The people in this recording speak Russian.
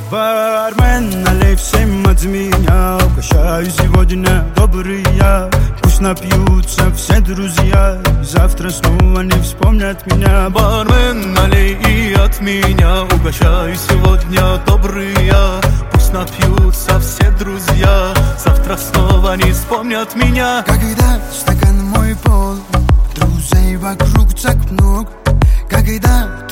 Бармен, налей всем от меня. Угощаю сегодня добрый я. Пусть напьются все друзья, и завтра снова не вспомнят меня. Бармен, налей и от меня. Угощаю сегодня добрый я. Пусть напьются все друзья, завтра снова не вспомнят меня. Когда стакан мой пол, друзей вокруг так много. Когда